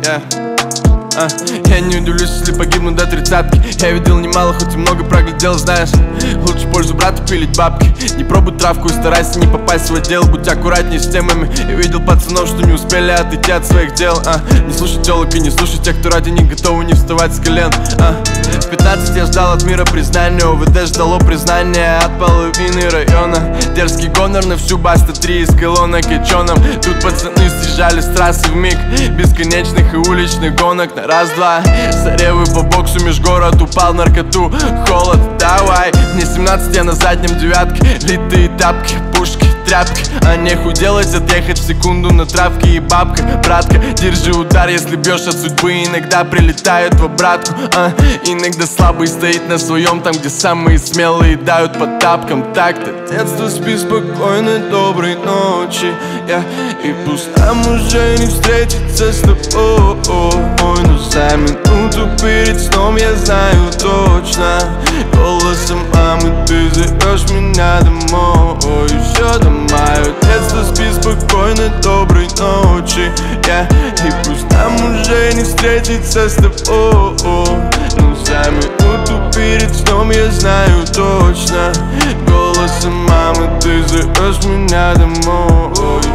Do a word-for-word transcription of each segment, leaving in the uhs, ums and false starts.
yeah. А, я не удивлюсь, если погибну до тридцатки. Я видел немало, хоть и много проглядел, знаешь. Лучше пользу брата пилить бабки. Не пробуй травку и старайся не попасть в отдел. Будь аккуратней с темами. Я видел пацанов, что не успели отойти от своих дел. а, Не слушай телок и не слушай тех, кто ради них готовы не вставать с колен. а, В пятнадцать я ждал от мира признания. ОВД ждало признания от половины района. Дерзкий гонор на всю Баста три из колонок и чё нам? Тут пацаны съезжали с трассы вмиг бесконечных и уличных гонок. На раз-два Саревы по боксу меж город упал в наркоту. Холод, давай. Мне семнадцать, я на заднем девятке. Литые тапки, пушки, тряпки. А нехуй делать, отъехать в секунду на травке. И бабка, братка, держи удар, если бьешь от судьбы. Иногда прилетают в обратку, а иногда слабый стоит на своем. Там, где самые смелые дают по тапкам. Так-то, детство, спи спокойно, доброй ночи, yeah. И пусть нам уже не встретиться с тобой, но за минуту перед сном я знаю точно. Голосом мамы ты зовешь меня домой. Еще до мое детство, спи спокойно, доброй ночи, yeah. И пусть нам уже не встретиться с тобой, но за минуту перед сном я знаю точно. Голосом мамы ты зовешь меня домой,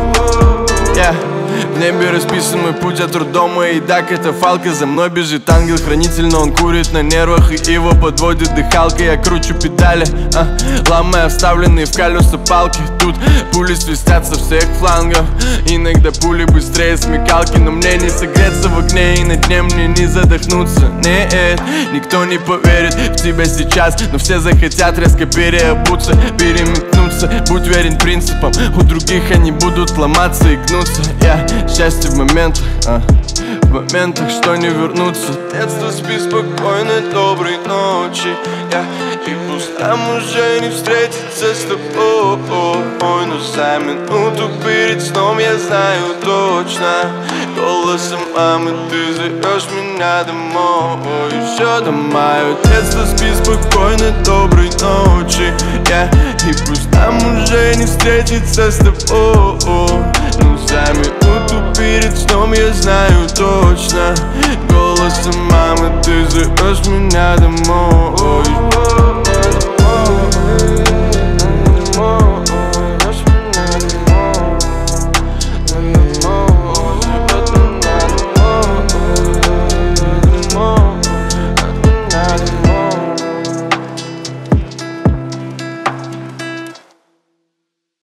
yeah. В небе расписан мой путь от роддома и да, катафалка. За мной бежит ангел-хранитель, но он курит на нервах и его подводит дыхалка. Я кручу педали, а, ломая вставленные в колеса палки. Тут пули свистят со всех флангов. Иногда пули быстрее смекалки. Но мне не согреться в огне и на дне мне не задохнуться. Нет, никто не поверит в тебя сейчас, но все захотят резко переобуться, переметнуться. Будь верен принципам, у других они будут ломаться и гнуться, yeah. Счастье в моментах, а, в моментах, что не вернуться. Детство, спи спокойно, доброй ночи, yeah. И пусть нам уже не встретиться с тобой, но за минуту перед сном я знаю точно. Голосом мамы ты зовешь меня домой. Еще до мое детство, спи спокойно, доброй ночи, yeah. И пусть нам уже не встретиться с тобой, но за минуту перед сном я знаю точно. Голосом мамы ты зовешь меня домой.